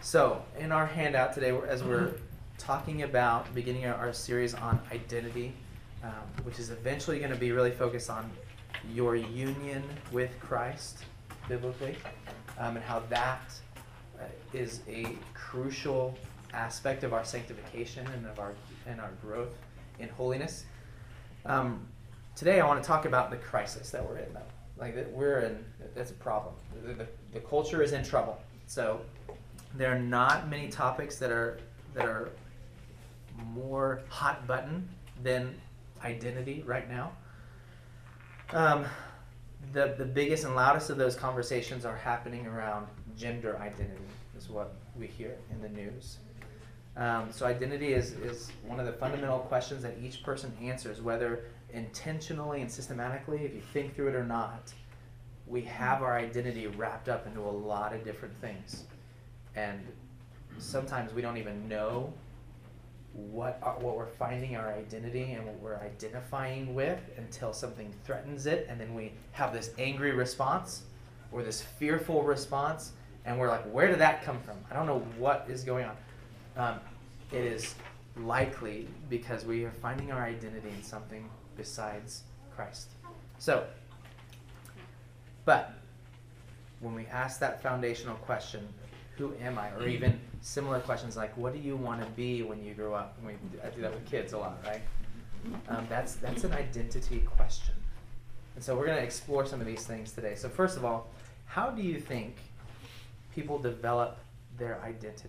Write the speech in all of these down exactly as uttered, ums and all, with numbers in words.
So, in our handout today, as we're talking about beginning our, our series on identity, um, which is eventually going to be really focused on your union with Christ biblically, um, and how that uh, is a crucial aspect of our sanctification and of our and our growth in holiness. Um, today, I want to talk about the crisis that we're in, though. Like that we're in, that's a problem. The, the, the culture is in trouble. So there are not many topics that are that are more hot button than identity right now. Um, the the biggest and loudest of those conversations are happening around gender identity, is what we hear in the news. Um, so identity is, is one of the fundamental questions that each person answers, whether intentionally and systematically, if you think through it or not. We have our identity wrapped up into a lot of different things. And sometimes we don't even know what are, what we're finding our identity and what we're identifying with until something threatens it, and then we have this angry response or this fearful response, and we're like, where did that come from? I don't know what is going on. Um, it is likely because we are finding our identity in something besides Christ. So, but when we ask that foundational question, who am I? Or even similar questions like, what do you want to be when you grow up? And we, I do that with kids a lot, right? Um, that's, that's an identity question. And so we're going to explore some of these things today. So first of all, how do you think people develop their identity?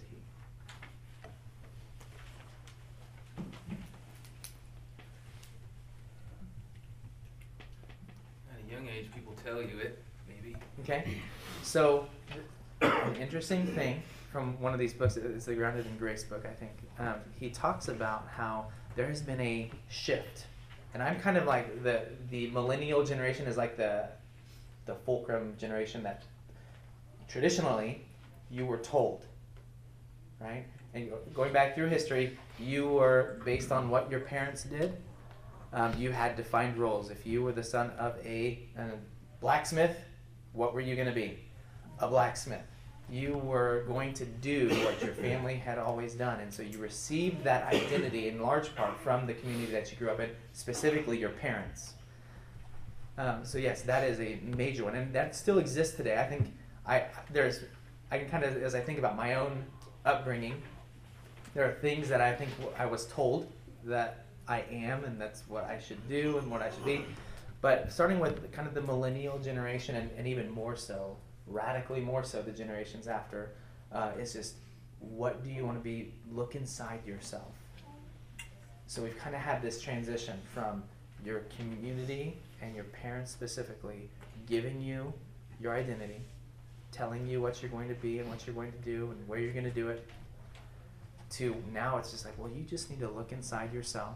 At a young age, people tell you it, maybe. Okay, so an interesting thing from one of these books, it's the Grounded in Grace book, I think. Um, he talks about how there has been a shift, and I'm kind of like the the millennial generation is like the the fulcrum generation that traditionally you were told, right? And going back through history, you were based on what your parents did. Um, you had defined roles. If you were the son of a, a blacksmith, what were you going to be? A blacksmith. You were going to do what your family had always done, and so you received that identity in large part from the community that you grew up in, specifically your parents. Um, so yes, that is a major one, and that still exists today. I think I there's I can kind of, as I think about my own upbringing, there are things that I think I was told that I am, and that's what I should do and what I should be. But starting with kind of the millennial generation, and, and even more so, radically more so the generations after, uh, is just, what do you want to be? Look inside yourself. So we've kind of had this transition from your community and your parents specifically giving you your identity, telling you what you're going to be and what you're going to do and where you're going to do it, to now it's just like, well, you just need to look inside yourself,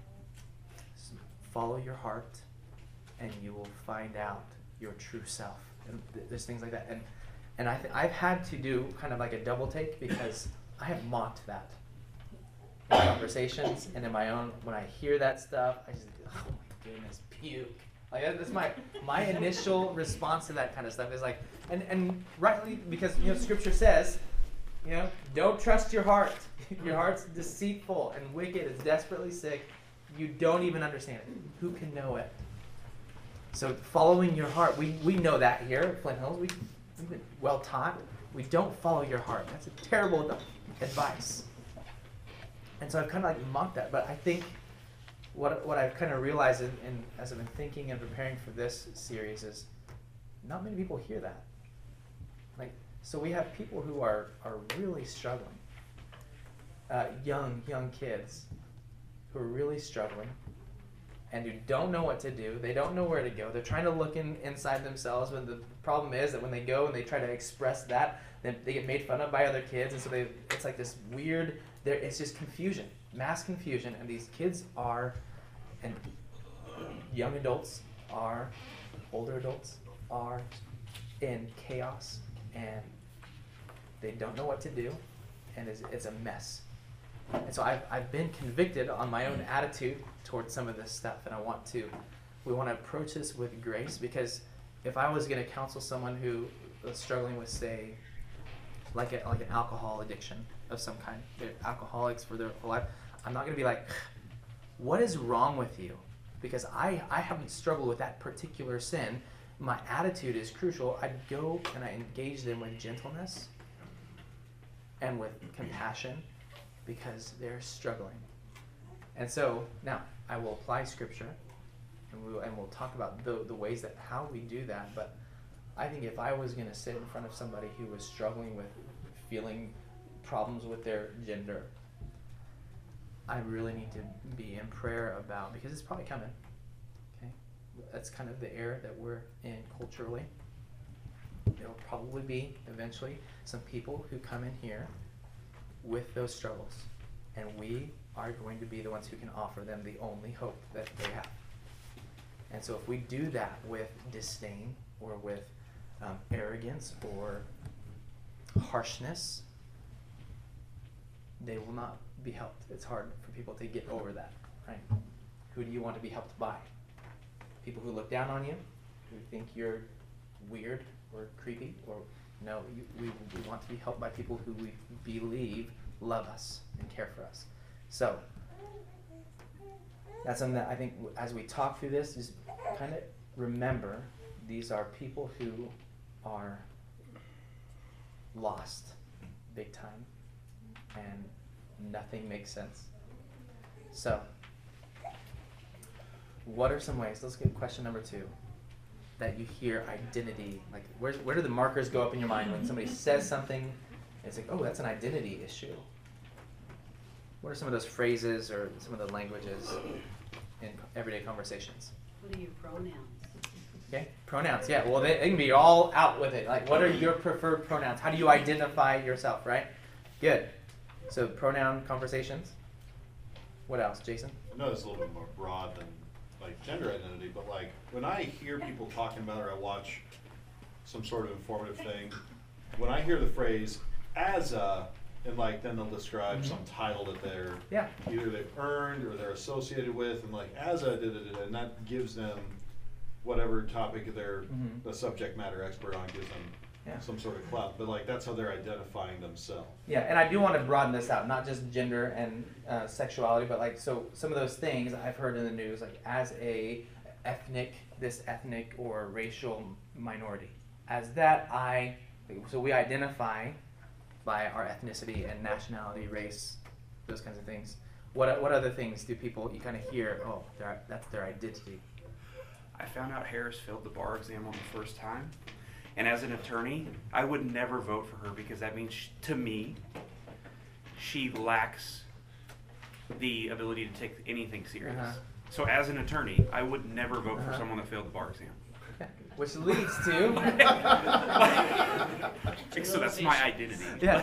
follow your heart, and you will find out your true self. And th- there's things like that. And and I th- I've had to do kind of like a double take, because I have mocked that in conversations and in my own, when I hear that stuff, I just, oh my goodness, puke. Like that's my my initial response to that kind of stuff is like, and, and rightly, because, you know, Scripture says, you know, don't trust your heart. Your heart's deceitful and wicked. It's desperately sick. You don't even understand it. Who can know it? So following your heart, we, we know that here at Flint Hills. We, we've been well taught. We don't follow your heart. That's a terrible advice. And so I've kind of like mocked that. But I think what what I've kind of realized in, in, as I've been thinking and preparing for this series is not many people hear that. Like, so we have people who are, are really struggling. Uh, young, young kids who are really struggling and who don't know what to do. They don't know where to go. They're trying to look in, inside themselves, but the problem is that when they go and they try to express that, then they get made fun of by other kids, and so they it's like this weird, there it's just confusion, mass confusion, and these kids are, and young adults are, older adults are in chaos, and they don't know what to do, and it's, it's a mess. And so I've, I've been convicted on my own attitude towards some of this stuff, and I want to, we want to approach this with grace, because if I was going to counsel someone who was struggling with, say, like a, like an alcohol addiction of some kind. They're alcoholics for their whole life. I'm not going to be like, what is wrong with you? Because I, I haven't struggled with that particular sin. My attitude is crucial. I go and I engage them with gentleness and with compassion because they're struggling. And so now I will apply scripture and we will, and we'll talk about the, the ways that how we do that. But I think if I was going to sit in front of somebody who was struggling with feeling problems with their gender, I really need to be in prayer about, because it's probably coming. Okay, that's kind of the era that we're in culturally. There will probably be eventually some people who come in here with those struggles, and we are going to be the ones who can offer them the only hope that they have. And so if we do that with disdain or with um, arrogance or harshness, they will not be helped. It's hard for people to get over that, right? Who do you want to be helped by? People who look down on you, who think you're weird or creepy, or no, you, we, we want to be helped by people who we believe love us and care for us. So that's something that I think as we talk through this, just kind of remember these are people who are lost big time and nothing makes sense. So what are some ways, let's get question number two, that you hear identity, like where's, where do the markers go up in your mind when somebody says something, it's like, oh, that's an identity issue. What are some of those phrases or some of the languages in everyday conversations? What are your pronouns? Okay, pronouns, yeah, well, they, they can be all out with it. Like, what are your preferred pronouns? How do you identify yourself, right? Good. So, pronoun conversations. What else, Jason? I know it's a little bit more broad than, like, gender identity, but, like, when I hear people talking about or I watch some sort of informative thing, when I hear the phrase, as a, and, like, then they'll describe mm-hmm. some title that they're, yeah. either they've earned or they're associated with, and, like, as a, da, da, da, da, and that gives them whatever topic they're mm-hmm. the subject matter expert on, gives them yeah. some sort of clout. But, like, that's how they're identifying themselves. Yeah, and I do want to broaden this out, not just gender and uh, sexuality, but, like, so some of those things I've heard in the news, like, as a ethnic, this ethnic or racial minority. As that, I, so we identify by our ethnicity and nationality, race, those kinds of things. What what other things do people, you kind of hear, oh, that's their identity? I found out Harris failed the bar exam on the first time. And as an attorney, I would never vote for her because that means, she, to me, she lacks the ability to take anything serious. Uh-huh. So as an attorney, I would never vote uh-huh. for someone that failed the bar exam. Yeah. Which leads to... So that's my identity. Yeah.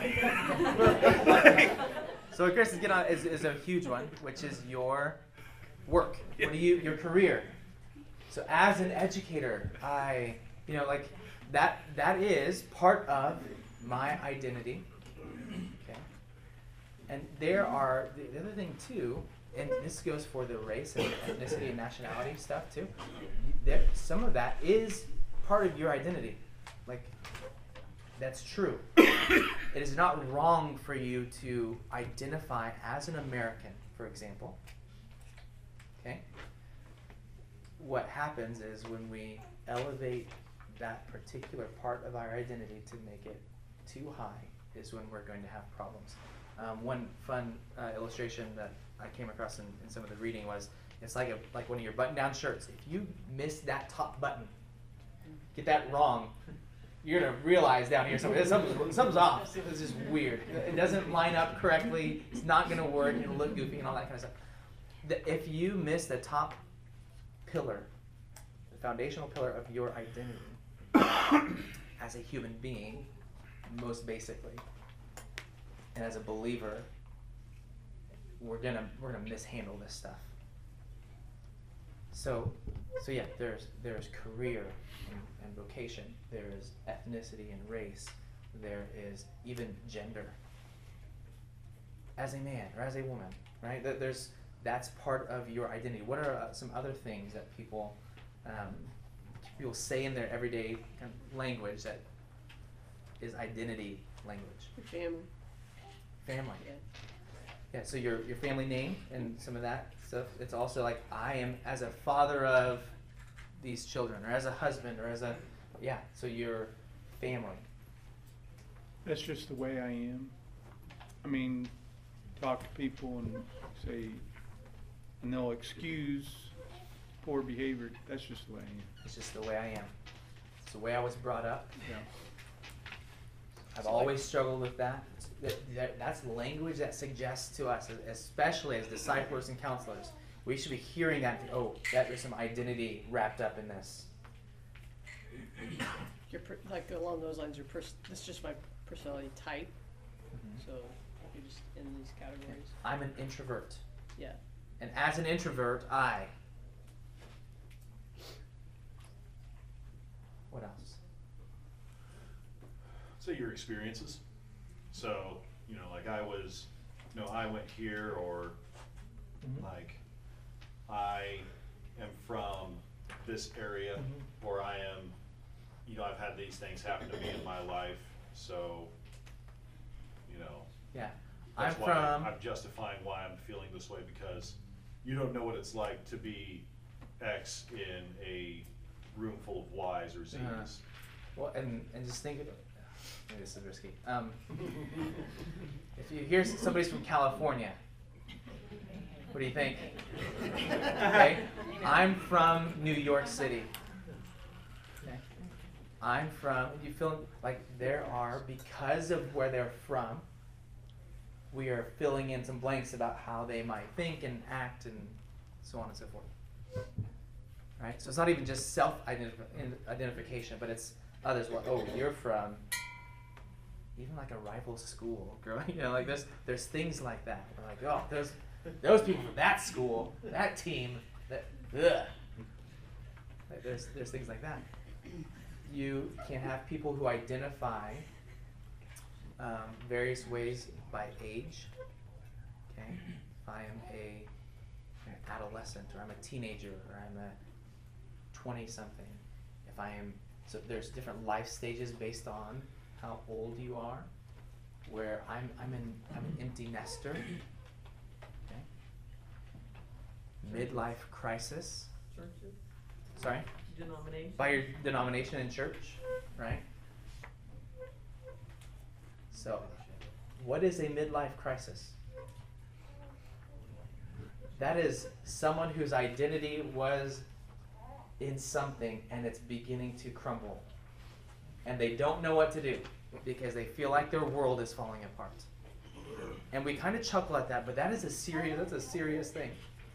So what Chris is getting on is, is a huge one, which is your work. What do you, your career. So as an educator, I, you know, like that, that is part of my identity. Okay. And there are, the, the other thing too, and this goes for the race and ethnicity and nationality stuff too, there, some of that is part of your identity. Like, that's true. It is not wrong for you to identify as an American, for example. Okay? What happens is when we elevate that particular part of our identity to make it too high is when we're going to have problems. Um, one fun uh, illustration that I came across in, in some of the reading was, it's like a, like one of your button-down shirts. If you miss that top button, get that wrong, you're going to realize down here something, something's, something's off. It's just weird. It doesn't line up correctly. It's not going to work. It'll look goofy and all that kind of stuff. The, if you miss the top pillar, the foundational pillar of your identity as a human being, most basically, and as a believer, we're gonna we're gonna mishandle this stuff. So, so yeah, there's there's career and, and vocation. There is ethnicity and race. There is even gender. As a man or as a woman, right? There's that's part of your identity. What are uh, some other things that people um, people say in their everyday kind of language that is identity language. Your family. Family. Yeah. Yeah, so your your family name and some of that stuff. It's also like I am as a father of these children, or as a husband, or as a yeah. So your family. That's just the way I am. I mean, talk to people and say, and they'll excuse poor behavior. That's just the way I am. It's just the way I am. It's the way I was brought up. Yeah. I've always struggled with that. That- that- That's language that suggests to us, especially as disciples and counselors, we should be hearing that. Oh, that there's some identity wrapped up in this. Your per, like along those lines, your pers- this is just my personality type. Mhm. So you're just in these categories. I'm an introvert, Yeah. and as an introvert, I. What else? So your experiences. So, you know, like I was, you know, I went here, or like I am from this area, Mhm. or I am, you know, I've had these things happen to me in my life, so, you know, Yeah, I'm that's why from. I'm justifying why I'm feeling this way, because you don't know what it's like to be X in a room full of Y's or Z's. Uh-huh. Well, and and just think. Maybe this is risky. Um, if you hear somebody's from California, what do you think? Okay, I'm from New York City. Okay, I'm from. You feel like there are, because of where they're from, we are filling in some blanks about how they might think and act and so on and so forth. Right? So it's not even just self-identification, but it's others. Well, oh, you're from even like a rival school, girl. You know, like there's there's things like that. We're like, oh, those those people from that school, that team, that ugh. Like there's there's things like that. You can have people who identify um, various ways by age. Okay, if I am a an adolescent, or I'm a teenager, or I'm a twenty-something. If I am, so there's different life stages based on how old you are. Where I'm, I'm an, I'm an empty nester. Okay. Midlife crisis. Churches, Sorry. denomination. By your denomination in church, right? So, what is a midlife crisis? That is someone whose identity was in something and it's beginning to crumble. And they don't know what to do because they feel like their world is falling apart. And we kind of chuckle at that, but that is a serious, that's a serious thing.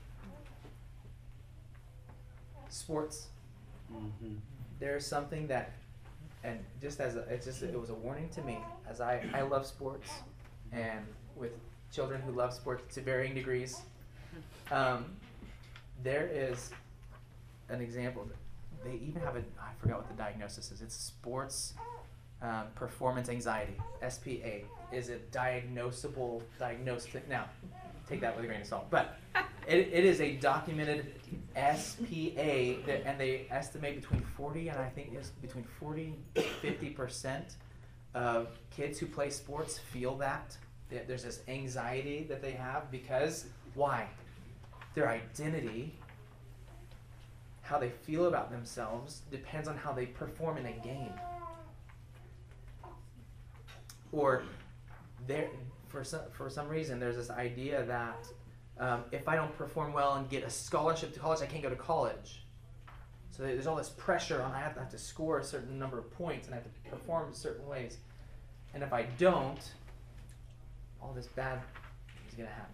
Sports. Mm-hmm. There's something that, and just as a, it's just it was a warning to me, as I I love sports, and with children who love sports to varying degrees. Um, there is an example. They even have a I forgot what the diagnosis is. It's sports um, performance anxiety. S P A is a diagnosable diagnostic. Now, take that with a grain of salt, but it, it is a documented S P A, that, and they estimate between forty and I think it's between forty and fifty percent of kids who play sports feel that. That there's this anxiety that they have because why? Their identity, how they feel about themselves, depends on how they perform in a game. Or there, for some for some reason, there's this idea that um, if I don't perform well and get a scholarship to college, I can't go to college. So there's all this pressure on I have to, have to score a certain number of points and I have to perform certain ways. And if I don't, all this bad is going to happen.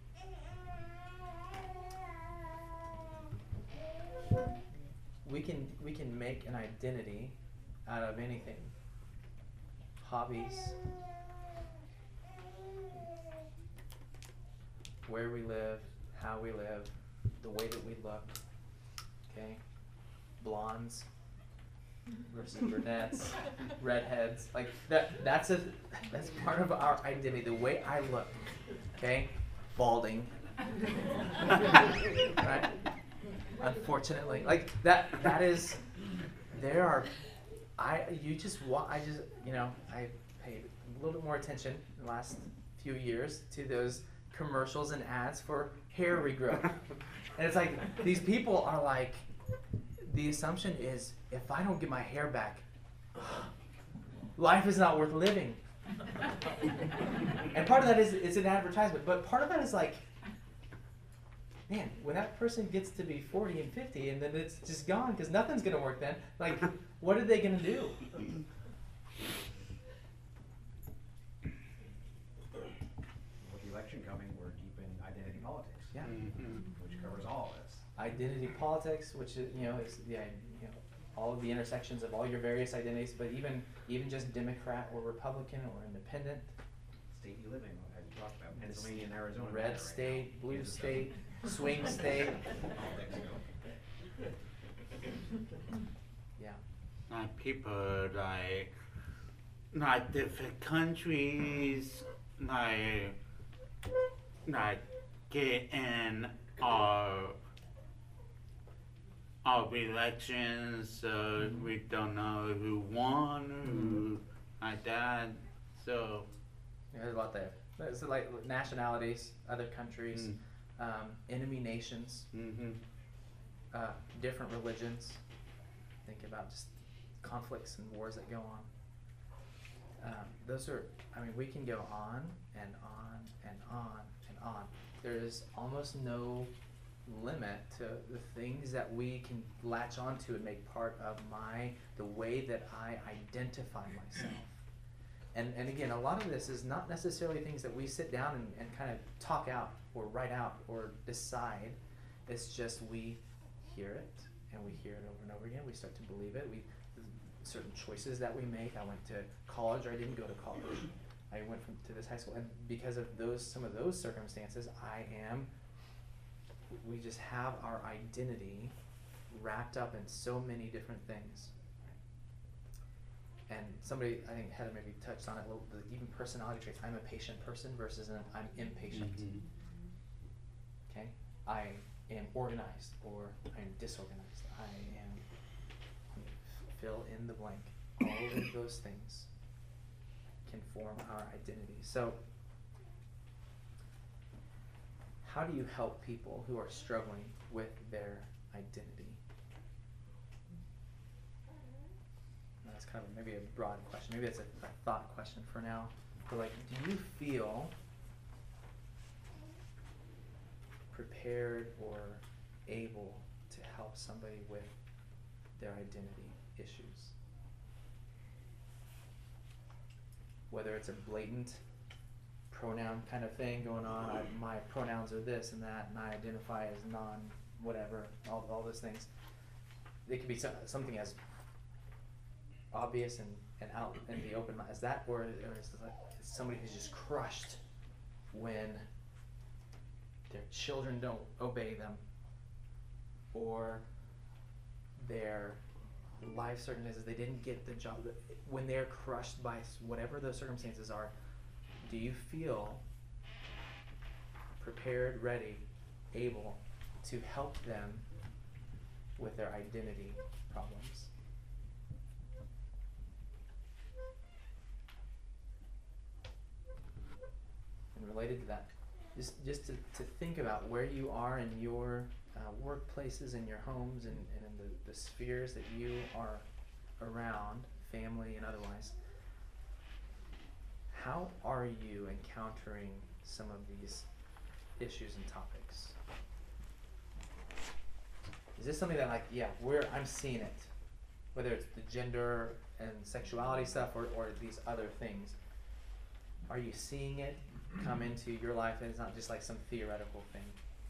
We can we can make an identity out of anything. Hobbies, where we live, how we live, the way that we look. Okay, blondes versus brunettes, redheads. Like that. That's a that's part of our identity. The way I look. Okay, balding. Right. Unfortunately, like that. That is. There are. I you just wa- I just you know I paid little bit more attention in the last few years to those commercials and ads for hair regrowth. And it's like, these people are like, the assumption is, if I don't get my hair back, life is not worth living. And part of that is, it's an advertisement, but part of that is like, man, when that person gets to be forty and fifty and then it's just gone because nothing's going to work then, like, what are they going to do? With the election coming, we're deep in identity politics. Yeah. Which covers all of this. Identity politics, which is, you know, is, yeah, you know, all of the intersections of all your various identities, but even, even just Democrat or Republican or independent, State you live in, as you talked about, Pennsylvania and Arizona. matter red right state, now. blue Kansas state, doesn't. swing state. Politics go. Yeah. Like people like like different countries like like get in our our elections, so we don't know who won, who like that. So Yeah, there's a lot there. There's like nationalities, other countries, Mm. um, enemy nations, mm-hmm. uh, different religions. Think about just conflicts and wars that go on. Um, those are, I mean, we can go on and on and on and on. There is almost no limit to the things that we can latch onto and make part of my, the way that I identify myself. And, and again, a lot of this is not necessarily things that we sit down and, and kind of talk out or write out or decide. It's just we hear it and we hear it over and over again. We start to believe it. We certain choices that we make. I went to college or I didn't go to college. I went from to this high school, and because of those some of those circumstances, I am. We just have our identity wrapped up in so many different things. And somebody, I think Heather maybe touched on it a little bit, even personality traits. I'm a patient person versus an I'm impatient. Mhm. Okay? I am organized or I am disorganized. I am, f- fill in the blank. All of those things can form our identity. So, how do you help people who are struggling with their identity? That's kind of maybe a broad question. Maybe it's a, a thought question for now. But like, do you feel prepared or able to help somebody with their identity issues? Whether it's a blatant pronoun kind of thing going on, I, my pronouns are this and that, and I identify as non whatever, all, all those things. It could be so, something as obvious and, and out in the open as that, or, or is it like somebody who's just crushed when their children don't obey them, or their life circumstances, they didn't get the job, when they're crushed by whatever those circumstances are. Do you feel prepared, ready, able to help them with their identity problems? And related to that, just just to, to think about where you are in your uh, workplaces, in your homes, and, and in the, the spheres that you are around, family and otherwise. How are you encountering some of these issues and topics? Is this something that, like, yeah, we're I'm seeing it, whether it's the gender and sexuality stuff or, or these other things? Are you seeing it come into your life, and it's not just like some theoretical thing?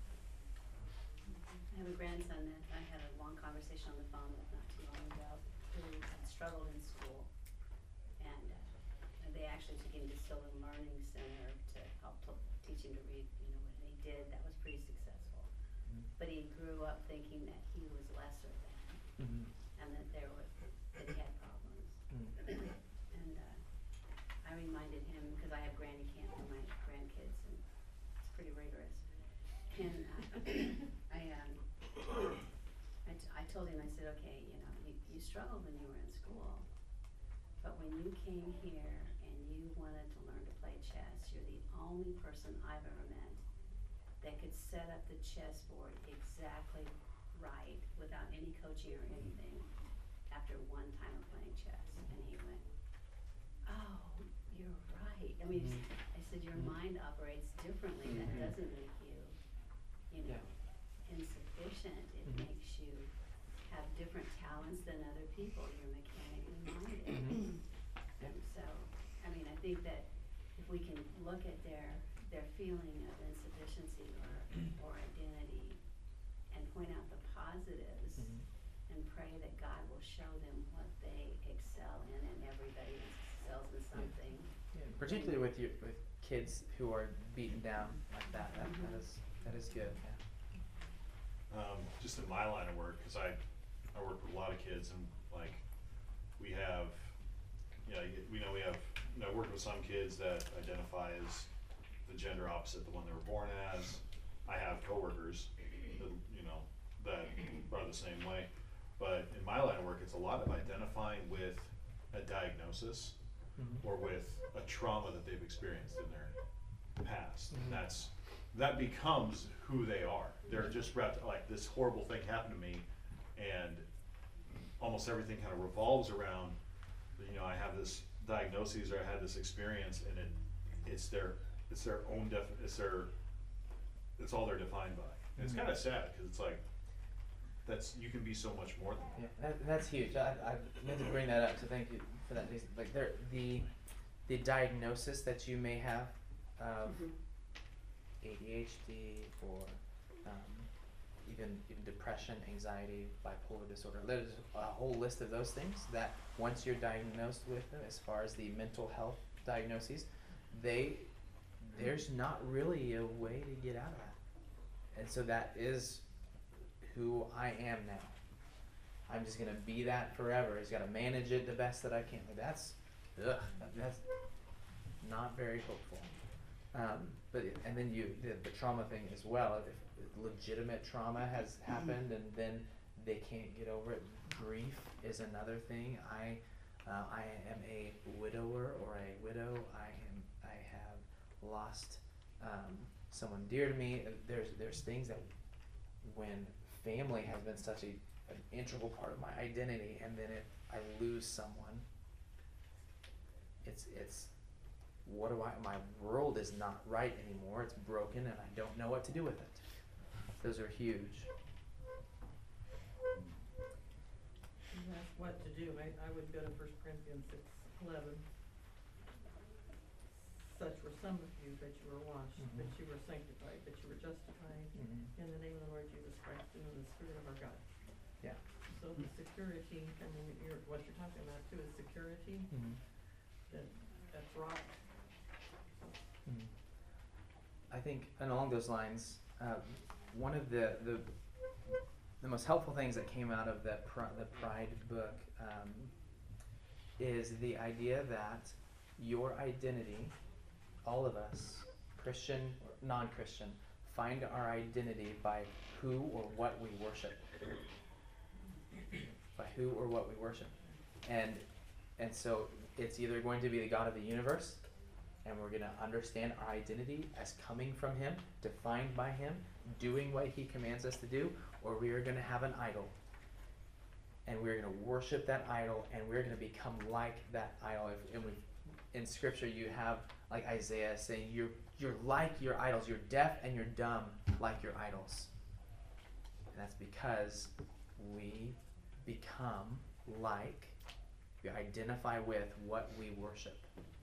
I have a grandson that I had a long conversation on the phone with not too long ago, who had struggled in school, and uh, they actually took him to Sylvan Learning Center to help to teach him to read. You know, what he did, that was pretty successful. Mm-hmm. But he grew up thinking that he was lesser than, Mm-hmm. and that there was that he had problems. Mm-hmm. And uh, I reminded him, because I have granny camp for my grandkids, and it's pretty rigorous. And uh, I, um, I, t- I told him, I said, okay, you know, you, you struggled when you were in school, but when you came here and you wanted to learn to play chess, you're the only person I've ever met that could set up the chessboard exactly right without any coaching or anything after one time of playing chess. And he went, oh, you're right. I mean, I said, your mind operates differently. That Mhm. doesn't make you, you know, insufficient. It Mhm. makes you have different talents than other people. You're mechanically minded. Mhm. And so, I mean, I think that if we can look at their, their feeling of insufficiency or, or identity and point out the positives Mhm. and pray that God will show them what they excel in, and everybody excels in something. Yeah, particularly with your, with kids who are beaten down like that, that, that is, that is good, yeah. Um, just in my line of work, cause I, I work with a lot of kids and like, we have, you know, you- we know we have, you know, I work with some kids that identify as the gender opposite the one they were born as. I have coworkers that, you know, that are the same way. But in my line of work, it's a lot of identifying with a diagnosis Mhm. or with a trauma that they've experienced in their past. Mhm. And that's, that becomes who they are. They're just wrapped, like, this horrible thing happened to me, and almost everything kind of revolves around, you know, I have this diagnosis or I had this experience, and it, it's their, it's their own def, it's their, it's all they're defined by. And it's Mhm. kind of sad, cause it's like, that's, you can be so much more than that. Yeah, that, that's huge. I, I meant to bring that up, so thank you for that, Jason. Like there, the, the diagnosis that you may have of Mhm. A D H D or um, even even depression, anxiety, bipolar disorder. There's a whole list of those things that once you're diagnosed with them, as far as the mental health diagnoses, they there's not really a way to get out of that, and so that is who I am now. I'm just gonna be that forever. He's gotta manage it the best that I can. Like that's, ugh, that- that's not very hopeful. Um, but it- and then you the, the trauma thing as well. If, if legitimate trauma has happened and then they can't get over it, grief is another thing. I uh, I am a widower or a widow. I am I have lost um, someone dear to me. There's there's things that when family has been such a an integral part of my identity, and then if I lose someone, it's it's what do I? My world is not right anymore. It's broken, and I don't know what to do with it. Those are huge. You ask what to do, I, I would go to First Corinthians six eleven. Such were some of you, but you were washed, Mhm. but you were sanctified, but you were justified Mhm. in the name of the Lord Jesus Christ and in the Spirit of our God. Yeah. So the security, I mean, you're, what you're talking about too is security, Mhm. that, that's rock. Mhm. I think, and along those lines, uh, one of the, the the most helpful things that came out of that pr- the Pride book um, is the idea that your identity, all of us, Christian or non-Christian, find our identity by who or what we worship. By who or what we worship, and and so it's either going to be the God of the universe, and we're going to understand our identity as coming from Him, defined by Him, doing what He commands us to do, or we are going to have an idol. And we're going to worship that idol, and we're going to become like that idol. If, and we, in Scripture, you have like Isaiah saying, "You're you're like your idols. You're deaf and you're dumb like your idols." And that's because we become like, we identify with what we worship.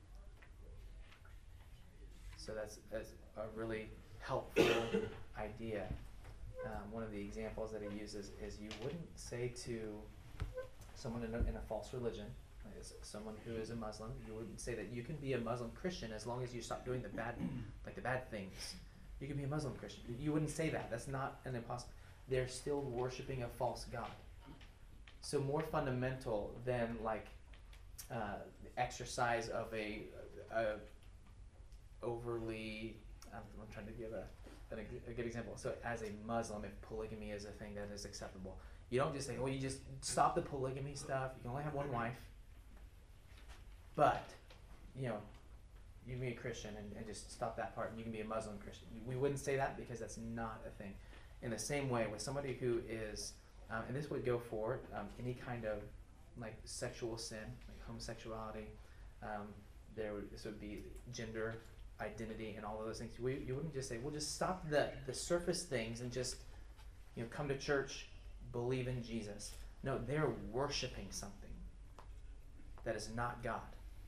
So that's, that's a really helpful idea. Um, one of the examples that he uses is you wouldn't say to someone in a, in a false religion, like s- someone who is a Muslim, you wouldn't say that you can be a Muslim Christian as long as you stop doing the bad, like the bad things. You can be a Muslim Christian. You wouldn't say that. That's not an impossible. They're still worshiping a false god. So more fundamental than like uh, the exercise of a, a overly, I'm, I'm trying to give a, a, a good example. So as a Muslim, if polygamy is a thing that is acceptable, you don't just say, well, you just stop the polygamy stuff. You can only have one wife. But you know, you can be a Christian and, and just stop that part, and you can be a Muslim Christian. We wouldn't say that because that's not a thing. In the same way, with somebody who is, um, and this would go for um, any kind of like sexual sin, like homosexuality, um, there would, this would be gender identity and all of those things. We, you wouldn't just say, well, just stop the, the surface things and just, you know, come to church, believe in Jesus. No, they're worshiping something that is not God.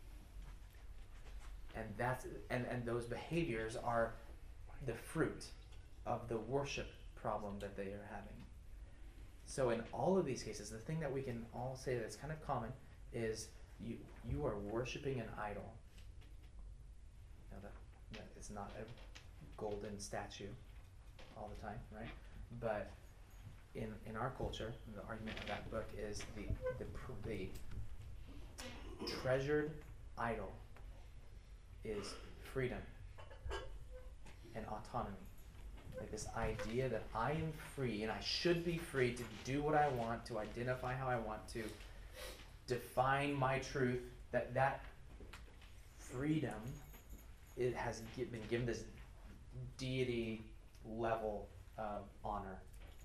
And that's and, and those behaviors are the fruit of the worship problem that they are having. So in all of these cases, the thing that we can all say that's kind of common is you you are worshiping an idol. Now that, that it's not a golden statue all the time, right? But in in our culture, the argument of that book is the the, pr- the treasured idol is freedom and autonomy. Like this idea that I am free and I should be free to do what I want, to identify how I want to, define my truth, that that freedom, it has gi- been given this deity level of honor.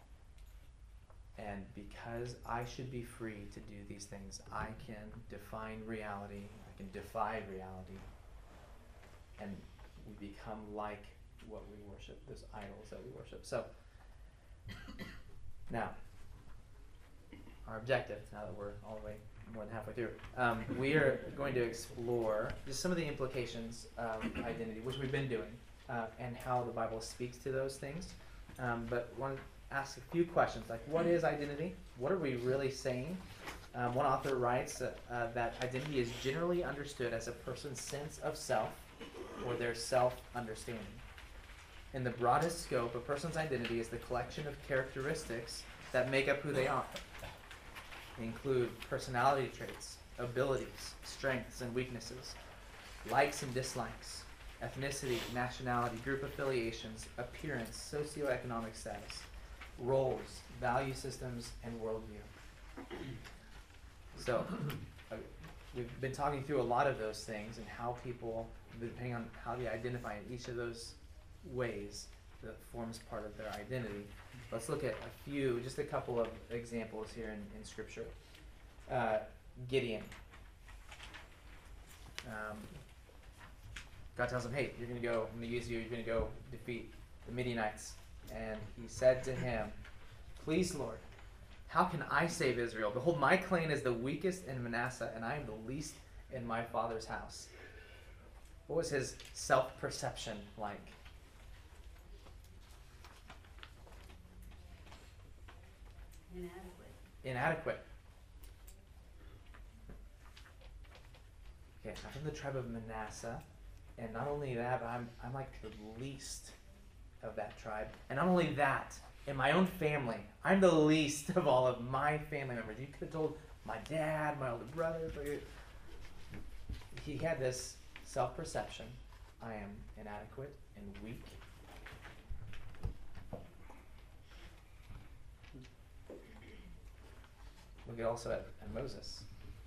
And because I should be free to do these things, I can define reality, I can defy reality, and we become like what we worship, those idols that we worship. So, now, our objective, now that we're all the way more than halfway through, um, we are going to explore just some of the implications of identity, which we've been doing, uh, and how the Bible speaks to those things. Um, but want to ask a few questions, like what is identity? What are we really saying? Um, one author writes uh, uh, that identity is generally understood as a person's sense of self or their self-understanding. In the broadest scope, a person's identity is the collection of characteristics that make up who they are. They include personality traits, abilities, strengths and weaknesses, likes and dislikes, ethnicity, nationality, group affiliations, appearance, socioeconomic status, roles, value systems, and worldview. So, uh, we've been talking through a lot of those things and how people, depending on how they identify in each of those ways, that forms part of their identity. Let's look at a few, just a couple of examples here in, in Scripture. Uh, Gideon. Um, God tells him, hey, you're going to go, I'm going to use you, you're going to go defeat the Midianites. And he said to him, please, Lord, how can I save Israel? Behold, my clan is the weakest in Manasseh, and I am the least in my father's house. What was his self-perception like? Inadequate. Inadequate. Okay, I'm from the tribe of Manasseh, and not only that, but I'm I'm like the least of that tribe. And not only that, in my own family, I'm the least of all of my family members. You could have told my dad, my older brother, but he had this self-perception. I am inadequate and weak. Look at also at, at Moses.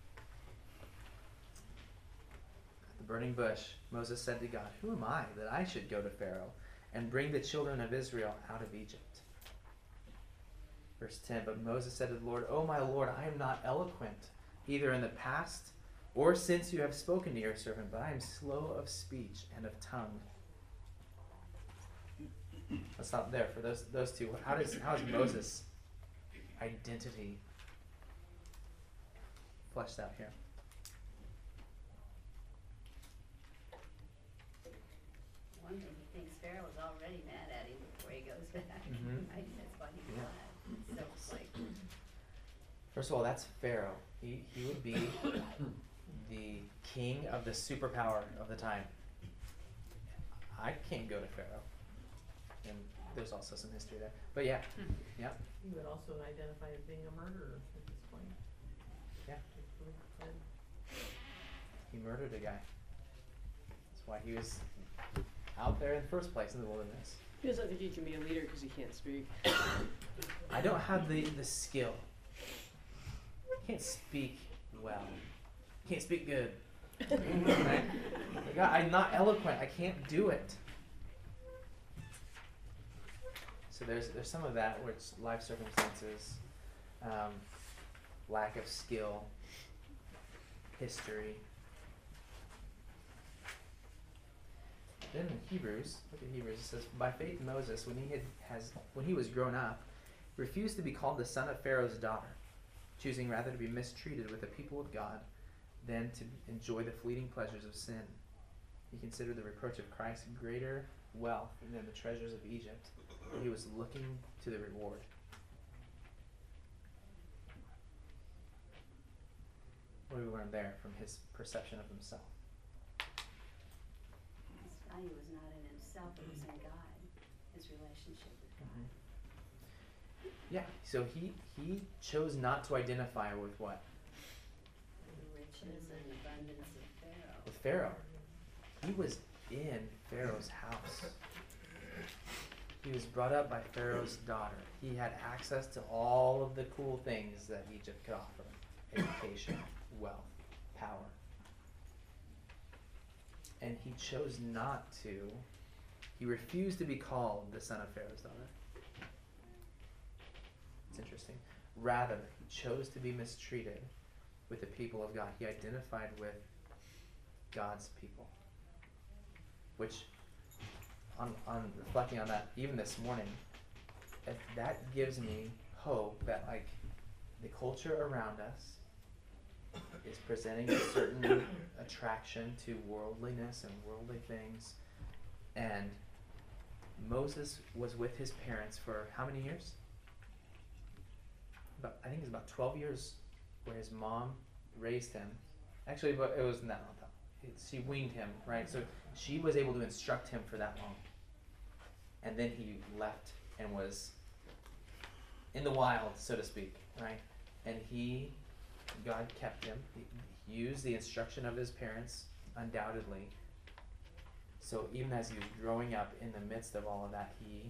At the burning bush, Moses said to God, who am I that I should go to Pharaoh and bring the children of Israel out of Egypt? Verse ten, but Moses said to the Lord, O my Lord, I am not eloquent, either in the past or since you have spoken to your servant, but I am slow of speech and of tongue. Let's stop there for those those two. How does how is Moses' identity fleshed out here? One thing, he thinks Pharaoh is already mad at him before he goes back. Mhm. Right? That's why he's Yeah. mad. So it's like, First of all, that's Pharaoh. He he would be the king of the superpower of the time. I can't go to Pharaoh. And there's also some history there. But yeah, yeah, He would also identify as being a murderer at this point. yeah. If we said- He murdered a guy. That's why he was out there in the first place in the wilderness. He doesn't think he can be a leader because he can't speak. I don't have the, the skill. I can't speak well. I can't speak good. Right? Like, God, I'm not eloquent. I can't do it. So there's there's some of that where it's life circumstances, um, lack of skill, history. Then in Hebrews, look at Hebrews. It says, "By faith Moses, when he had has when he was grown up, refused to be called the son of Pharaoh's daughter, choosing rather to be mistreated with the people of God than to enjoy the fleeting pleasures of sin. He considered the reproach of Christ greater wealth than the treasures of Egypt. He was looking to the reward." What do we learn there from his perception of himself? His value was not in himself, it was in God, his relationship with God. Yeah, so he he chose not to identify with what? The riches and abundance of Pharaoh. With Pharaoh. He was in Pharaoh's house. He was brought up by Pharaoh's daughter. He had access to all of the cool things that Egypt could offer: education, wealth, power. And he chose not to. He refused to be called the son of Pharaoh's daughter. It's interesting. Rather, he chose to be mistreated with the people of God. He identified with God's people. Which, on, on reflecting on that, even this morning, that, that gives me hope that, like, the culture around us is presenting a certain attraction to worldliness and worldly things. And Moses was with his parents for how many years? About, I think it was about twelve years, where his mom raised him. Actually, but it wasn't that long. It, she weaned him, right? So she was able to instruct him for that long. And then he left and was in the wild, so to speak, right? And he, God kept him. He, he used the instruction of his parents, undoubtedly. So even as he was growing up in the midst of all of that, he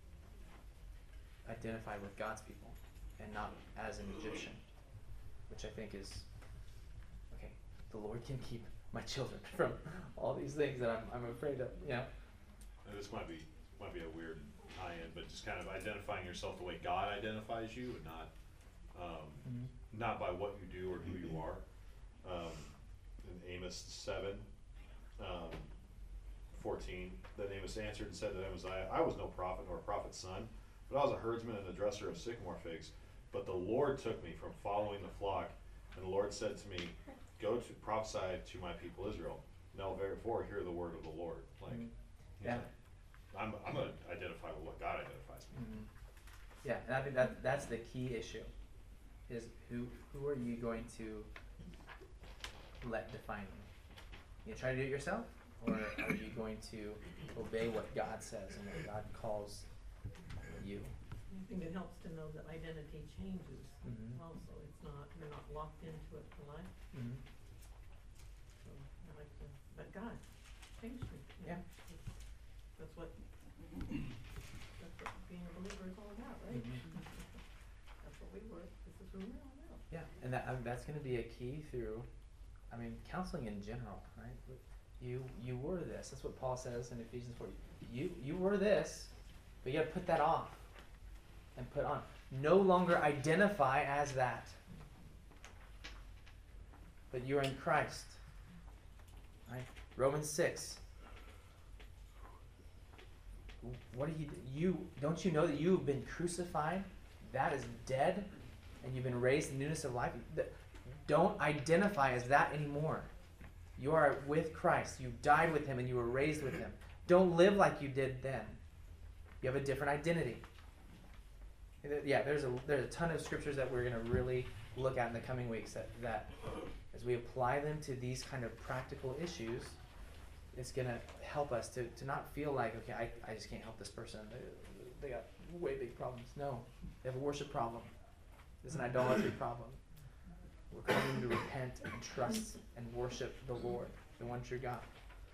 identified with God's people and not as an Egyptian, which I think is, okay, the Lord can keep my children from all these things that I'm, I'm afraid of, you know? And this might be might be a weird tie-in, but just kind of identifying yourself the way God identifies you, and not um, Mm-hmm. not by what you do or who you are. Um, in Amos seven, um, fourteen, then Amos answered and said to Amaziah, "I was no prophet nor a prophet's son, but I was a herdsman and a dresser of sycamore figs. But the Lord took me from following the flock, and the Lord said to me, go to prophesy to my people Israel. Now therefore hear the word of the Lord." Like, Mhm. he's Yeah. like, I'm I'm gonna identify with what God identifies me. Mm-hmm. Yeah, and I think that that's the key issue, is who who are you going to let define you? You try to do it yourself, or are you going to obey what God says and what God calls you? I think it helps to know that identity changes Mhm. also. It's not, you're not locked into it for life. Mm-hmm. So I like to, but God changed me. you know. Yeah. That's what, that's what being a believer is all about, right? Mhm. That's what we were, this is who we are now. Yeah, and that um, that's going to be a key through, I mean, counseling in general, right? You you were this. That's what Paul says in Ephesians four. You you were this, but you got to put that off and put on. No longer identify as that, but you are in Christ. Right? Romans six. What do you you don't you know that you have been crucified? That is dead, and you've been raised in newness of life. Don't identify as that anymore. You are with Christ. You died with him and you were raised with him. Don't live like you did then. You have a different identity. Yeah, there's a there's a ton of scriptures that we're going to really look at in the coming weeks that, that as we apply them to these kind of practical issues, it's going to help us to, to not feel like, okay, I, I just can't help this person. They, they got way big problems. No, they have a worship problem. It's an idolatry problem. We're calling them to repent and trust and worship the Lord, the one true God.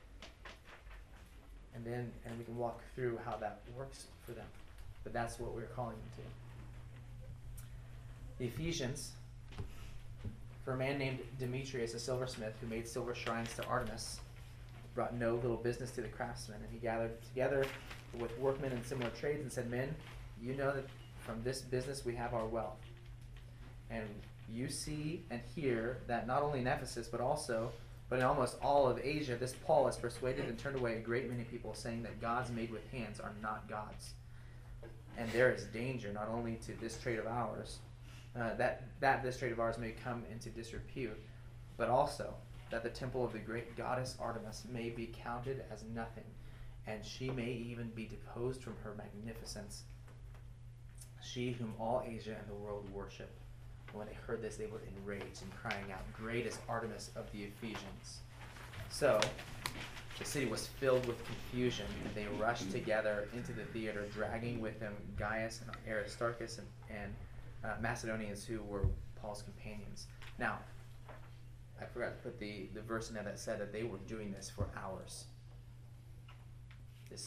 And then and we can walk through how that works for them. But that's what we're calling them to. The Ephesians, For a man named Demetrius, a silversmith, who made silver shrines to Artemis, brought no little business to the craftsmen, and he gathered together with workmen in similar trades and said, Men, you know that from this business we have our wealth. And you see and hear that not only in Ephesus, but also, but in almost all of Asia, this Paul has persuaded and turned away a great many people, saying that gods made with hands are not gods. And there is danger not only to this trade of ours, uh, that, that this trade of ours may come into disrepute, but also that the temple of the great goddess Artemis may be counted as nothing, and she may even be deposed from her magnificence, she whom all Asia and the world worship. And when they heard this, they were enraged and crying out, Great is Artemis of the Ephesians. So the city was filled with confusion, and they rushed together into the theater, dragging with them Gaius and Aristarchus and, and uh, Macedonians who were Paul's companions. Now, I forgot to put the, the verse in there that said that they were doing this for hours. This,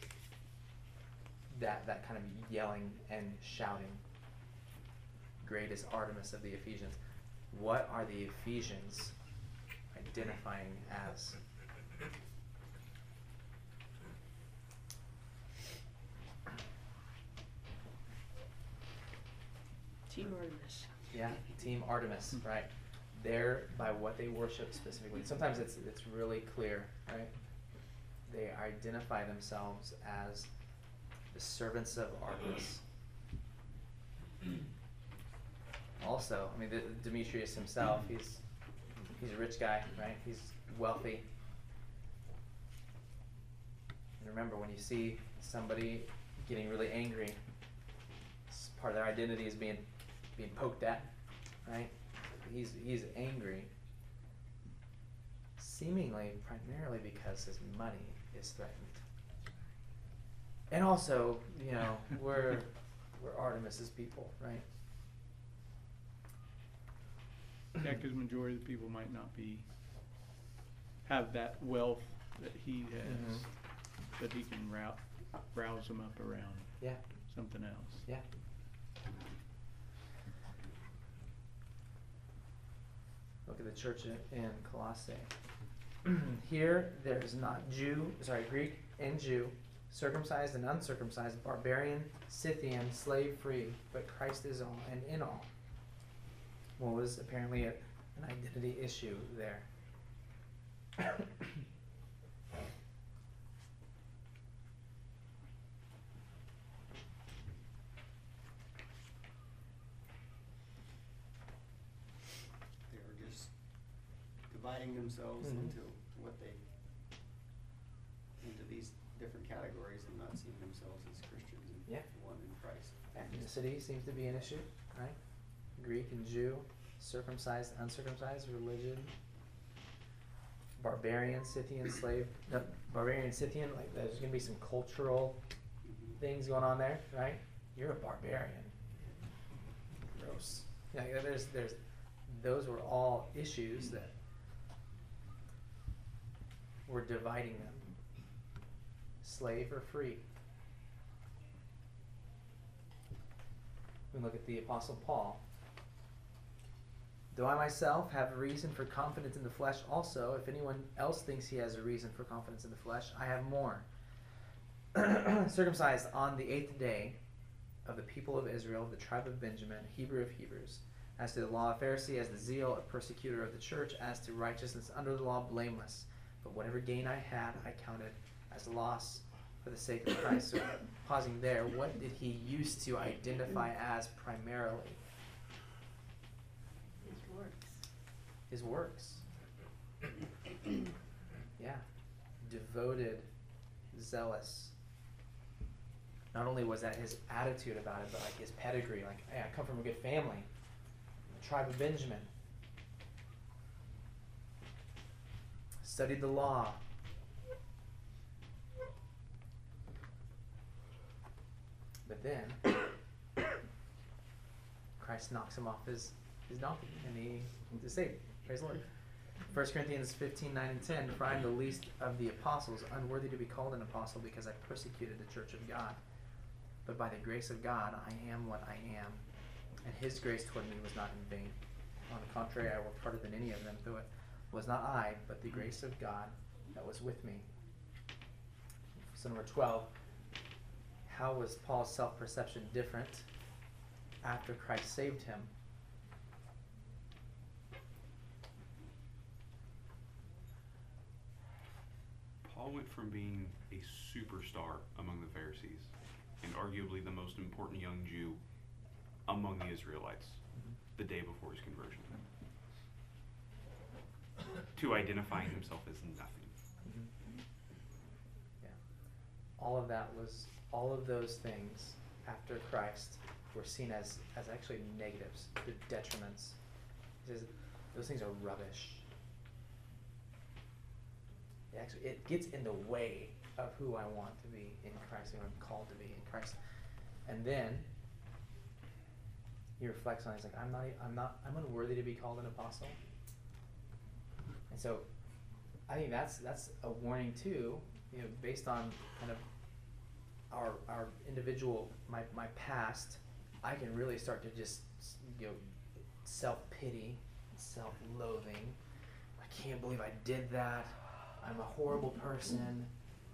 that, that kind of yelling and shouting. Great is Artemis of the Ephesians. What are the Ephesians identifying as? Team Artemis. Yeah, Team Artemis, right? They're by what they worship specifically. Sometimes it's it's really clear, right? They identify themselves as the servants of Artemis. Also, I mean, the, Demetrius himself, he's he's a rich guy, right? He's wealthy. And remember, when you see somebody getting really angry, it's part of their identity is being being poked at, right? He's he's angry, seemingly primarily because his money is threatened. And also, you know, we're we're Artemis's people, right? Yeah, because majority of the people might not be, have that wealth that he has, Mhm. that he can route, rouse them up around Yeah, something else. yeah. Look at the church in, in Colossae. Here there is not Jew, sorry, Greek and Jew, circumcised and uncircumcised, barbarian, Scythian, slave free, but Christ is all and in all. What was apparently a, an identity issue there. They were just dividing themselves Mhm. into what they, into these different categories and not seeing themselves as Christians and Yeah. one in Christ. Ethnicity seems to be an issue, right? Greek and Jew, circumcised, uncircumcised, religion, barbarian, Scythian, slave. No, barbarian, Scythian, like there's going to be some cultural Mhm. things going on there, right? You're a barbarian. Gross. Yeah, yeah, there's, there's, those were all issues that were dividing them. Slave or free. We look at the Apostle Paul. Though I myself have reason for confidence in the flesh also, if anyone else thinks he has a reason for confidence in the flesh, I have more. Circumcised on the eighth day of the people of Israel, the tribe of Benjamin, Hebrew of Hebrews, as to the law, a Pharisee, as the zeal, a persecutor of the church, as to righteousness under the law, blameless. But whatever gain I had, I counted as loss for the sake of Christ. So pausing there, what did he used to identify as primarily? His works. His works. Yeah. Devoted, zealous. Not only was that his attitude about it, but like his pedigree. Like, hey, I come from a good family. The tribe of Benjamin. Studied the law. But then, Christ knocks him off his, his donkey, and he is saved. Praise the Lord. First Corinthians fifteen, nine and ten, for I am the least of the apostles, unworthy to be called an apostle, because I persecuted the church of God. But by the grace of God, I am what I am, and his grace toward me was not in vain. On the contrary, I worked harder than any of them, though it was not I, but the grace of God that was with me. So number twelve, how was Paul's self-perception different after Christ saved him? Paul went from being a superstar among the Pharisees and arguably the most important young Jew among the Israelites the day before his conversion to identifying himself as nothing. Mm-hmm. Yeah. All of that was, all of those things after Christ were seen as, as actually negatives, the detriments. He says those things are rubbish. It actually, it gets in the way of who I want to be in Christ, who I'm called to be in Christ. And then he reflects on it. He's like, I'm not, I'm not, I'm unworthy to be called an apostle. And so, I think that's that's a warning too. You know, based on kind of our our individual, my my past, I can really start to just, you know, self pity, self loathing. I can't believe I did that. I'm a horrible person.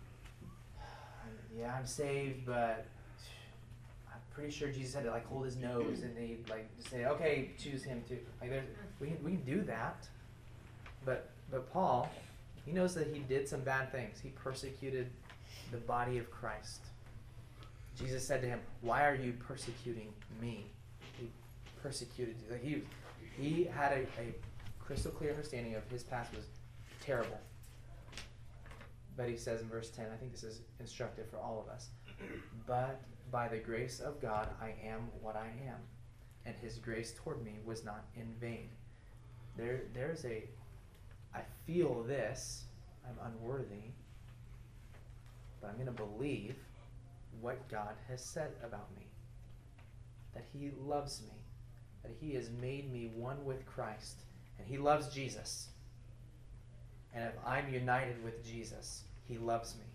Yeah, I'm saved, but I'm pretty sure Jesus had to like hold his nose and he like just say, okay, choose him too. Like there's we can, we can do that, but but Paul, he knows that he did some bad things. He persecuted the body of Christ. Jesus said to him, "Why are you persecuting me?" He persecuted. Like he he had a, a crystal clear understanding of his past was terrible. But he says in verse ten, I think this is instructive for all of us. But by the grace of God, I am what I am, and his grace toward me was not in vain. There, there's a, I feel this, I'm unworthy, but I'm going to believe what God has said about me. That he loves me, that he has made me one with Christ, and he loves Jesus. And if I'm united with Jesus, he loves me.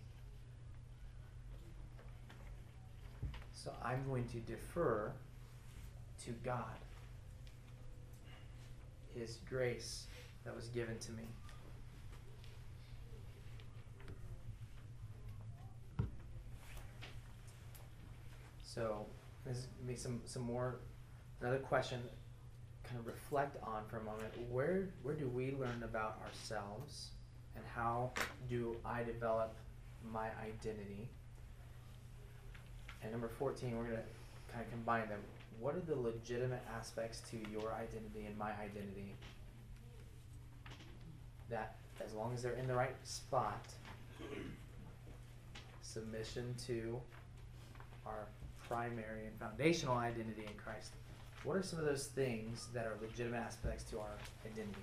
So I'm going to defer to God, his grace that was given to me. So there's gonna be some, some more, another question kind of reflect on for a moment. Where where do we learn about ourselves, and how do I develop my identity? And number fourteen, we're going to kind of combine them. What are the legitimate aspects to your identity and my identity that, as long as they're in the right spot, submission to our primary and foundational identity in Christ, what are some of those things that are legitimate aspects to our identity?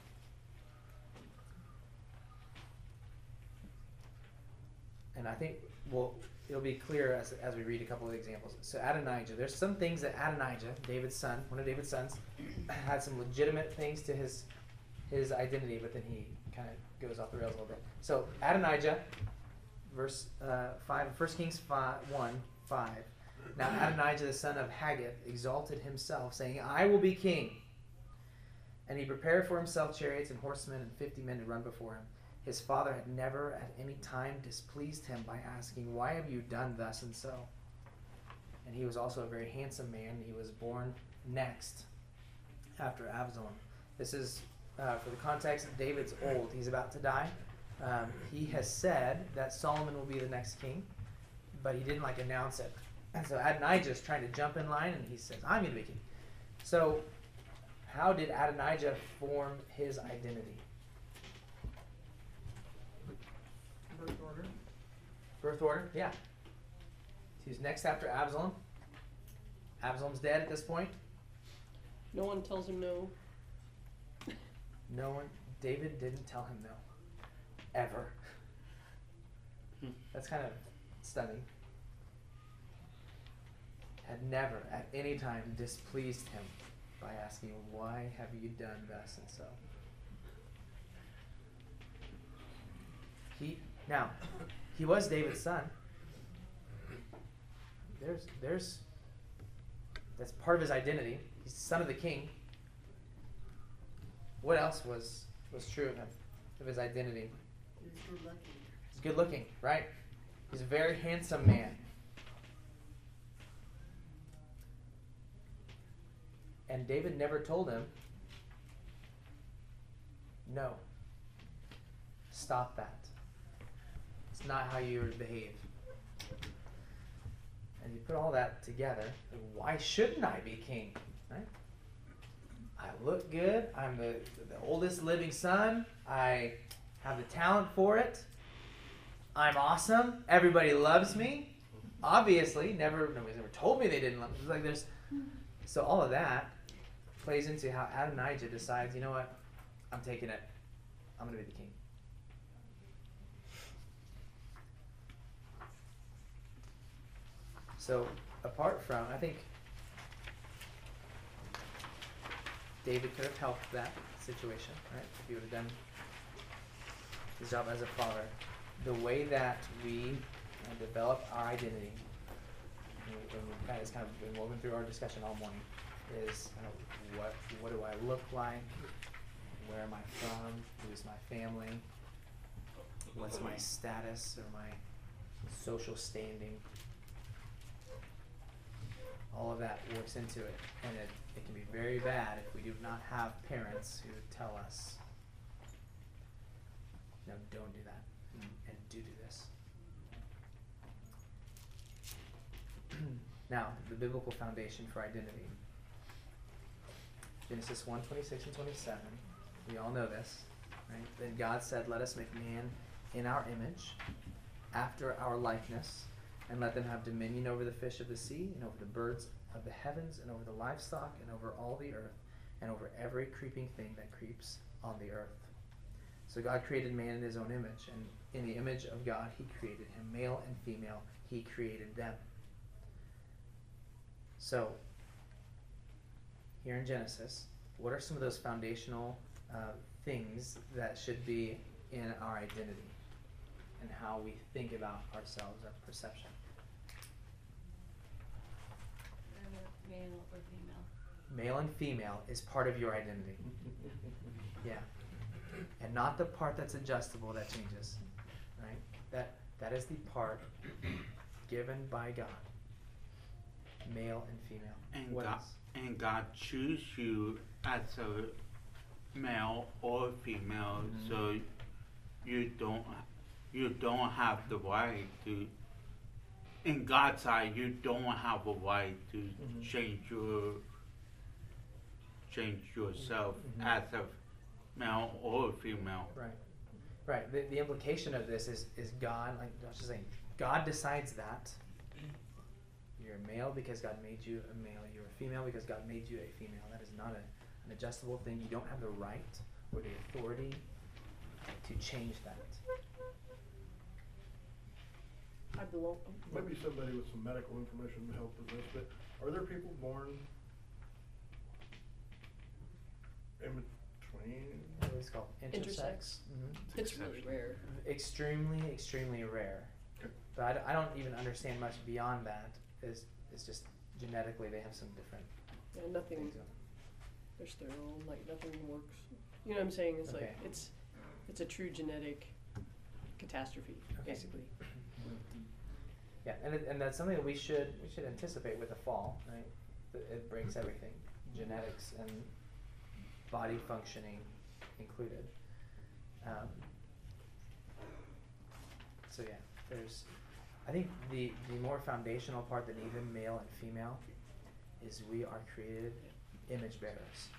And I think, well, it'll be clear as, as we read a couple of examples. So Adonijah, there's some things that Adonijah, David's son, one of David's sons, had some legitimate things to his his identity, but then he kind of goes off the rails a little bit. So Adonijah, verse uh, five, First Kings five, one, five. Now Adonijah, the son of Haggith, exalted himself, saying, I will be king. And he prepared for himself chariots and horsemen and fifty men to run before him. His father had never at any time displeased him by asking, why have you done thus and so? And he was also a very handsome man. He was born next after Absalom. This is, uh, for the context, David's old. He's about to die. Um, he has said that Solomon will be the next king, but he didn't like announce it. And so Adonijah is trying to jump in line, and he says, I'm going to be king. So how did Adonijah form his identity? Birth order. Birth order, yeah. He's next after Absalom. Absalom's dead at this point. No one tells him no. No one, David didn't tell him no. Ever. That's kind of stunning. Had never at any time displeased him by asking, why have you done thus and so? He, now, he was David's son. There's, there's, that's part of his identity. He's the son of the king. What else was was true of him, of his identity? He's good looking. He's good looking, right? He's a very handsome man. And David never told him, no, stop that. It's not how you would behave. And you put all that together, why shouldn't I be king? Right? I look good. I'm the, the oldest living son. I have the talent for it. I'm awesome. Everybody loves me. Obviously, never nobody's ever told me they didn't love me. It's like there's so all of that plays into how Adonijah decides, you know what? I'm taking it. I'm going to be the king. So, apart from, I think David could have helped that situation, right? If he would have done his job as a father. The way that we uh, develop our identity, and we, and we kind of, it's kind of been woven through our discussion all morning, is kind of what what do I look like? Where am I from? Who's my family? What's my status or my social standing? All of that works into it, and it, it can be very bad if we do not have parents who tell us, no, don't do that, and do do this. Now, the biblical foundation for identity. Genesis one, twenty-six and twenty-seven. We all know this, right? Then God said, let us make man in our image, after our likeness, and let them have dominion over the fish of the sea, and over the birds of the heavens, and over the livestock, and over all the earth, and over every creeping thing that creeps on the earth. So God created man in his own image, and in the image of God he created him, male and female, he created them. So, here in Genesis, what are some of those foundational uh, things that should be in our identity and how we think about ourselves, our perception? Male or female. Male and female is part of your identity. Yeah. And not the part that's adjustable that changes. Right? That that is the part given by God. Male and female. And What God, else? and God choose you as a male or female, Mhm. so you don't you don't have the right to. In God's eye, you don't have a right to Mhm. change your change yourself Mhm. as a male or female. Right. Right. The, the implication of this is, is God, like I was just saying, God decides that. You're a male because God made you a male. You're a female because God made you a female. That is not a, an adjustable thing. You don't have the right or the authority to change that. I belong. Maybe somebody with some medical information to help with this, but are there people born in between? What is it called? Intersex. Intersex. Mhm. It's really rare. Extremely, extremely rare. Okay. But I, d- I don't even understand much beyond that. It's, it's just genetically they have some different Yeah, nothing. things. going They're sterile. Like nothing works. You know what I'm saying? It's Okay. like it's it's a true genetic catastrophe, Okay. basically. Yeah, and it, and that's something that we should we should anticipate with the fall, right? It, it breaks everything, genetics and body functioning included. Um, so yeah, there's. I think the the more foundational part than even male and female is we are created image bearers.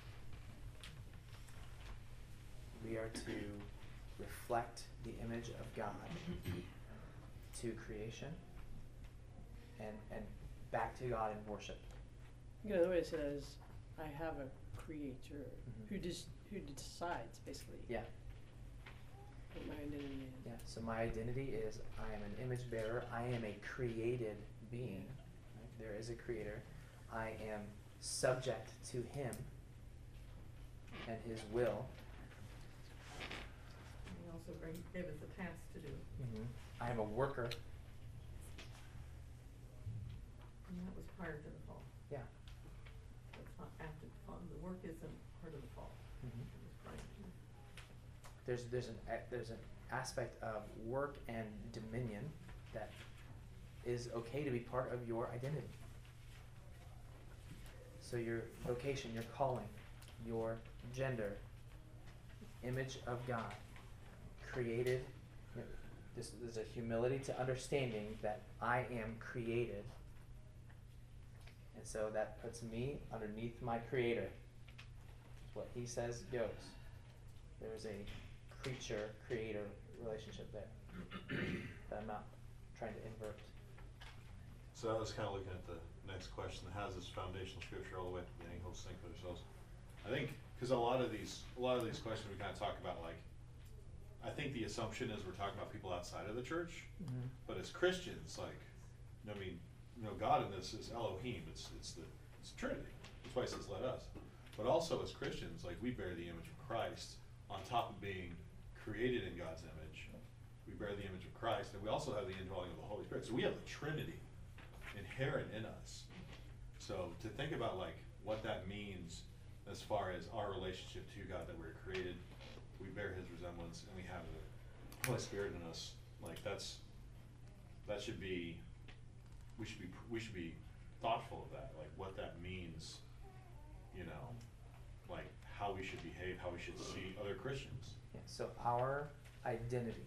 We are to reflect the image of God to creation. And, and back to God in worship. You know, the way it says, I have a creator Mhm. who dis- who decides, basically, Yeah, what my identity is. yeah. So my identity is I am an image bearer. I am a created being. Right? There is a creator. I am subject to him and his will. He also bring- gave us a task to do, Mm-hmm. I am a worker. and that was prior to the fall. Yeah. That's not after the fall. The work isn't part of the fall. Mm-hmm. It was prior. there's there's an a- there's an aspect of work and dominion that is okay to be part of your identity. So your vocation, your calling, your gender, image of God, created. You know, this, there's a humility to understanding that I am created, and so that puts me underneath my Creator. What He says goes. There's a creature-creator relationship there that I'm not trying to invert. So I was kind of looking at the next question that has this foundational scripture all the way at the beginning. Let's think for ourselves. I think because a lot of these, a lot of these questions we kind of talk about, like, I think the assumption is we're talking about people outside of the church, Mm-hmm. but as Christians, like, I mean, you know, God in this is Elohim. It's it's the it's Trinity. That's why He says let us. But also as Christians, like, we bear the image of Christ on top of being created in God's image. We bear the image of Christ, and we also have the indwelling of the Holy Spirit. So we have the Trinity inherent in us. So to think about, like, what that means as far as our relationship to God, that we're created, we bear His resemblance, and we have the Holy Spirit in us. Like, that's that should be we should be we should be thoughtful of that, like what that means. You know, like how we should behave, how we should see other Christians. Yeah, so our identity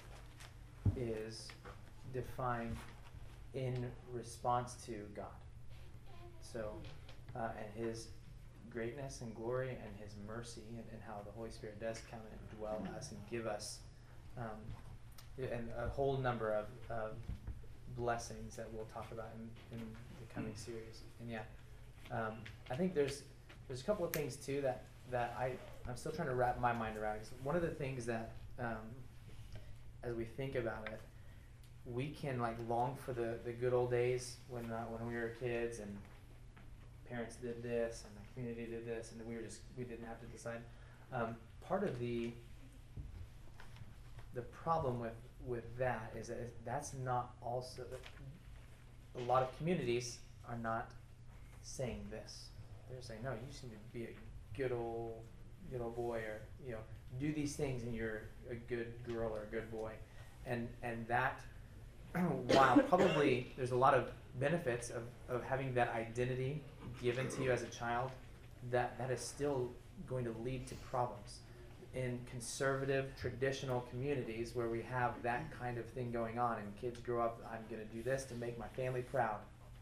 is defined in response to God. So, uh, and His greatness and glory and His mercy, and, and how the Holy Spirit does come and dwell in us and give us um, and a whole number of, of blessings that we'll talk about in, in the coming series. And yeah, um, I think there's there's a couple of things too that, that I, I'm still trying to wrap my mind around. 'Cause one of the things that um, as we think about it, we can like long for the, the good old days when uh, when we were kids and parents did this and the community did this and we were just we didn't have to decide. Um, part of the the problem with with that is that that's not also a lot of communities are not saying this. They're saying, no, you just need to be a good old good old boy, or you know, do these things and you're a good girl or a good boy, and and that. While probably there's a lot of benefits of, of having that identity given to you as a child, that, that is still going to lead to problems. In conservative, traditional communities where we have that kind of thing going on and kids grow up, I'm going to do this to make my family proud.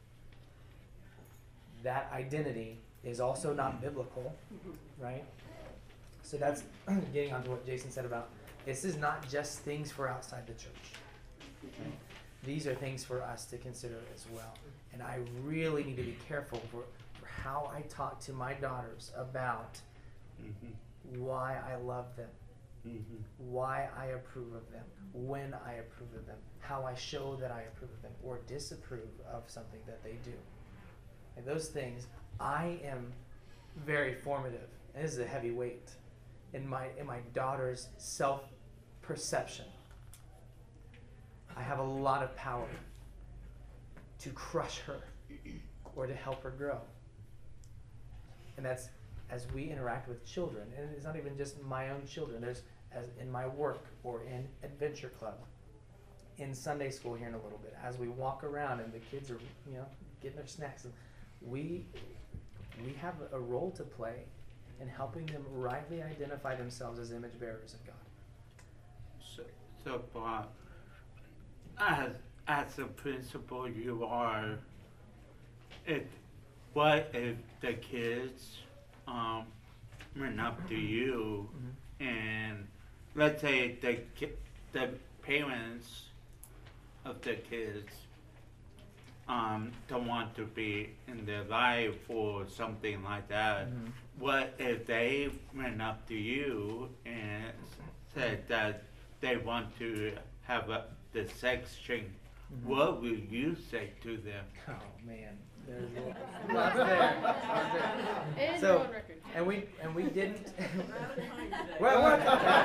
That identity is also not biblical, right? So that's getting onto what Jason said about this is not just things for outside the church. Okay? These are things for us to consider as well. And I really need to be careful for, for how I talk to my daughters about mm-hmm. why I love them, mm-hmm. why I approve of them, when I approve of them, how I show that I approve of them or disapprove of something that they do. And those things, I am very formative. And this is a heavy weight in my in my daughter's self-perception. I have a lot of power to crush her or to help her grow. And that's as we interact with children, and it's not even just my own children, there's as in my work or in Adventure Club, in Sunday school here in a little bit, as we walk around and the kids are, you know, getting their snacks, and we we have a role to play in helping them rightly identify themselves as image bearers of God. So, so Bob, as as a principal, you are. It. What if the kids um run up to you, mm-hmm. and let's say the ki- the parents of the kids um don't want to be in their life or something like that. Mm-hmm. What if they ran up to you and said that they want to have a, the sex change? Mm-hmm. What will you say to them? Oh man, there's a lot there. And So, go on record. and we and we didn't. Well, well,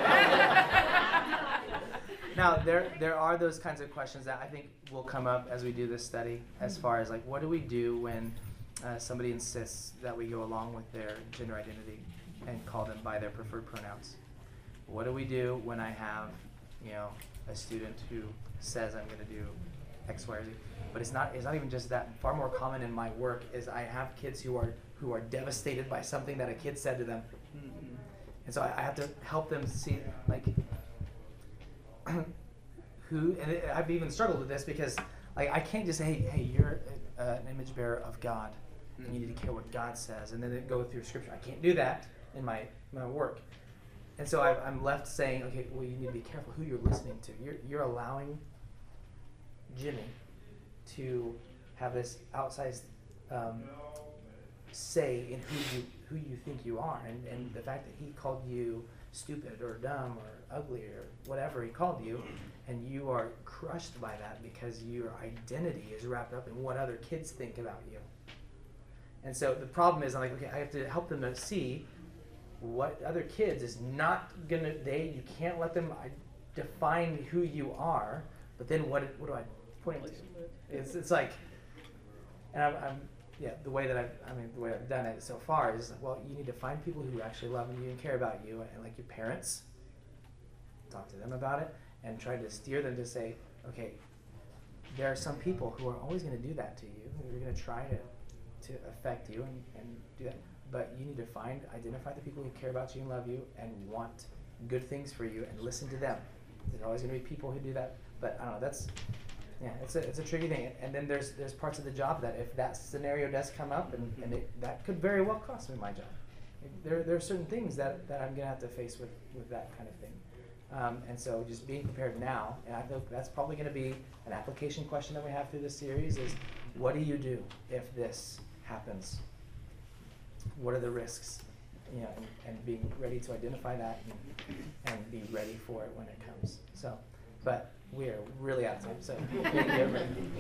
now there there are those kinds of questions that I think will come up as we do this study, as far as like what do we do when uh, somebody insists that we go along with their gender identity and call them by their preferred pronouns. what do we do when I have, you know, a student who says I'm going to do X, Y, or Z? But it's not. It's not even just that. Far more common in my work is I have kids who are who are devastated by something that a kid said to them, Mm-hmm. and so I, I have to help them see like who. And it, I've even struggled with this because like I can't just say, hey, hey, you're a, uh, an image bearer of God, and you need to care what God says, and then it go through Scripture. I can't do that in my my work. And so I've, I'm left saying, okay, well, you need to be careful who you're listening to. You're, you're allowing Jimmy to have this outsized um, say in who you who you think you are. And, and the fact that he called you stupid or dumb or ugly or whatever he called you, and you are crushed by that because your identity is wrapped up in what other kids think about you. And so the problem is, I'm like, okay, I have to help them to see what other kids is not gonna, they, you can't let them uh, define who you are, but then what, what do I point to? It's, it's like, and I'm, I'm, yeah, the way that I've, I mean, the way I've done it so far is, well, you need to find people who actually love you and care about you, and like your parents, talk to them about it, and try to steer them to say, okay, there are some people who are always gonna do that to you, who are gonna try to, to affect you and, and do that. But you need to find, identify the people who care about you and love you and want good things for you and listen to them. There's always going to be people who do that, but I don't know. That's, yeah, it's a it's a tricky thing. And then there's there's parts of the job that if that scenario does come up, and, and it, that could very well cost me my job. There there are certain things that, that I'm going to have to face with, with that kind of thing. Um, and so just being prepared now, and I think that's probably going to be an application question that we have through this series is, what do you do if this happens? What are the risks, you know, and, and being ready to identify that and, and be ready for it when it comes. So, but we are really out of time. So, thank you, everybody.